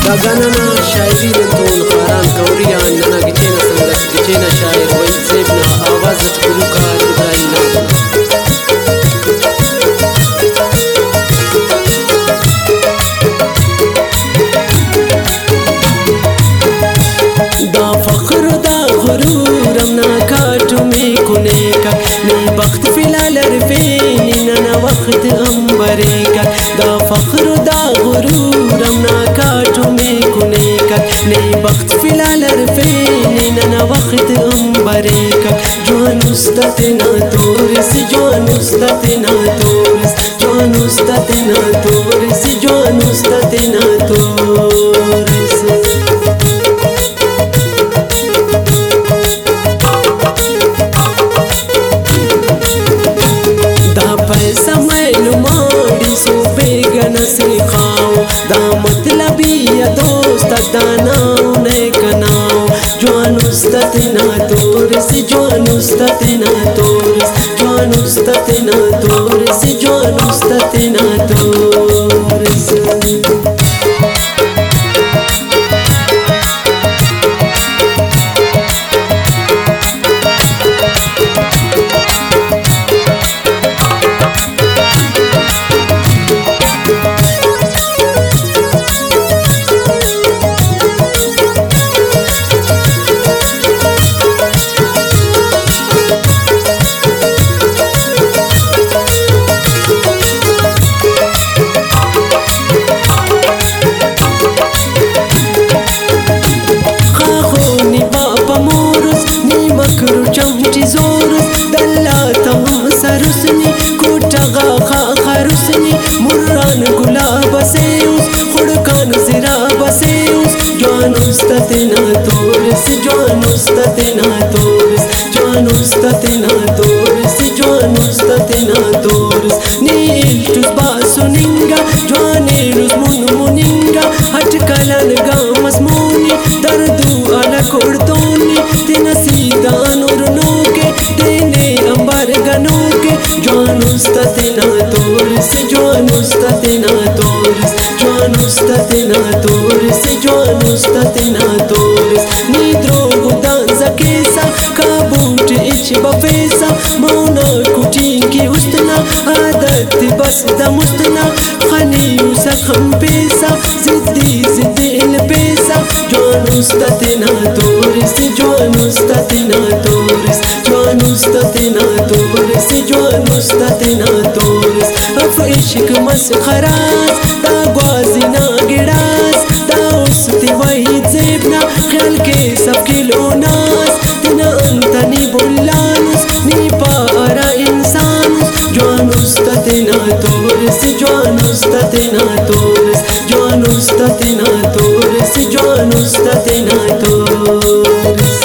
داغاننا شاعرين انتون خاران كوريان نانا جينا سنگت جينا شاعر وين زيبنا آواز تقولوكا إبراهيم نازنا دا فخر دا غرور امنا کاٹو میں کنے کا نئی بخت فلال رفینی ننا وقت امبرے کا دا فخر دا غرور امنا کاٹو میں کنے کا نئی بخت فلال رفینی ننا وقت امبرے کا جوان استتنا تورس جوان استتنا تورس جوان استتنا تورس جوان استتنا تورس دا مطلبی یا دوست داناو نیکناو جوان استتنا تورس جوان استتنا تورس جوان استتنا تورس جوان استتنا تورس مران گلاب سیوس خڑکان زراب سیوس جوان استتنا تورس جوان استتنا تورس جوان استتنا تورس جوان استتنا تورس نیلٹوس باسو ننگا جوانیروس من مننگا ہٹ کلن گامس مونی دردو علا کڑتونی تینا سیدان ارنوکے تینے امبر گنوکے جوان استتنا تورس جوان استتنا تورس جوان استتنا تورس جوان استتنا تورس نی دروغ دانزا کیسا کابوٹ اچ بفیسا مونا کٹین کی استنا عادت بس دا مستنا خنیوسا خم پیسا زدی زدی ال پیسا جوان استتنا تورس جوان استتنا تورس جوان استتنا تورس جوان استتنا تورس اف عشق مسخراس دا گوازینا گڑاس دا استی وحید زیبنا خیال کے سب کلو ناس تینا انتنی بلانس نی پارا انسانس جوان استتنا تورس جوان استتنا تورس جوان استتنا تورس جوان استتنا تورس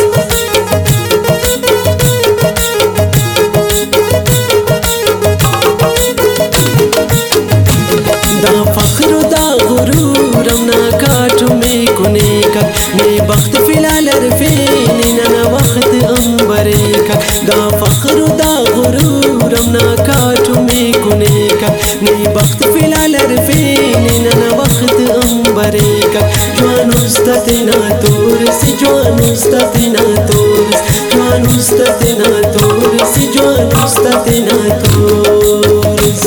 دا فخر دا غرور امنا کاٹو میں کنے کا نئی بخت فلال رفینی ننا وقت امبرے کا دا فخر دا غرور امنا کاٹو میں کنے کا نئی بخت فلال رفینی ننا وقت امبرے کا جوان استتنا تورس جوان استتنا تورس جوان استتنا تورس جوان استتنا تورس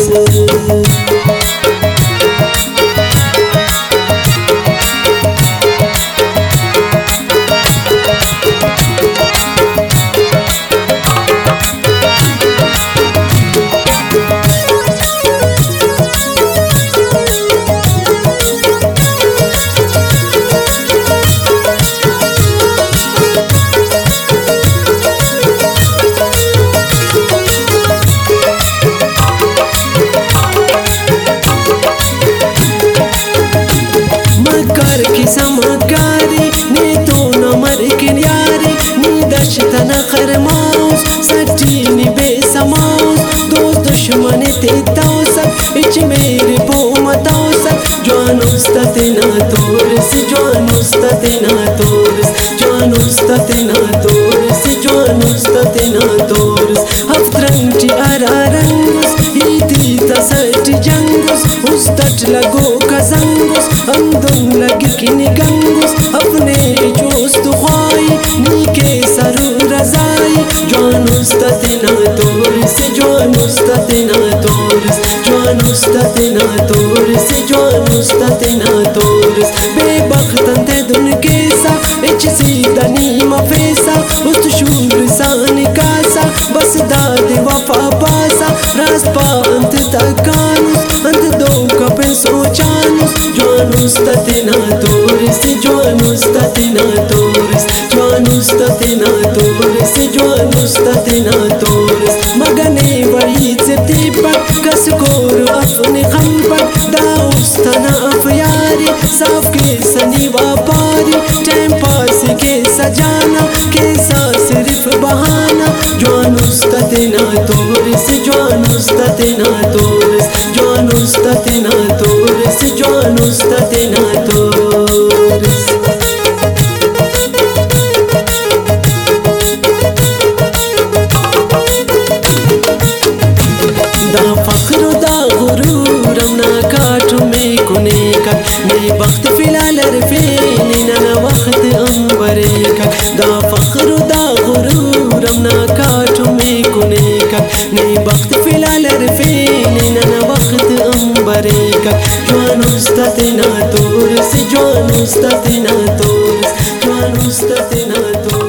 خرماوس سٹینی بے سماوس دوست دشمنی تیتاوسک اچ میرے بومتاوسک جوان استتنا تورس جوان استتنا تورس جوان استتنا تورس جوان استتنا تورس هفت رنگ تی ارارنگس ایتی सट जंगुस उस तट लगो कजंगुस अंदुन लग किन गंगुस अपने जोस्त ख्वाई नीके सरू रजाई जवानुस ततना तोरस जवानुस ततना तोरस जवानुस ततना तोरस जवानुस ततना तोरस बेबख्तन ते दुन केसा इच सीदनी मफेसा उस शूर सान कासा बस दाद वफा पासा रास पा अंत तकानुस अंत दो कपिन सोचानुस जवानुस ततना तोरस जवानुस ततना तोरस जवानुस ततना तोरस जवानुस ततना तोरस मगने वही से तीपक कसकोर अपने खंपक दाउस तना अफयारी साफ के सनी वापारी टाइम पास के सजाना कैसा सिर्फ बहाना जवानुस ततना तोरस जवानुस ततना तोरस जवानुस ततना तोरस जवानुस ततना तोरस दा फख्र दा गुरूर ना काटू में कुने का नई वक्त फिलहाल रफीन ना वक्त अंबरे का दा फख्र दा गुरूर ना काटू में कुने का नई वक्त फिलहाल रफीन ना वक्त अंबरे का जवानुस ततना तोरस जवानुस ततना तोरस जवानुस ततना तोरस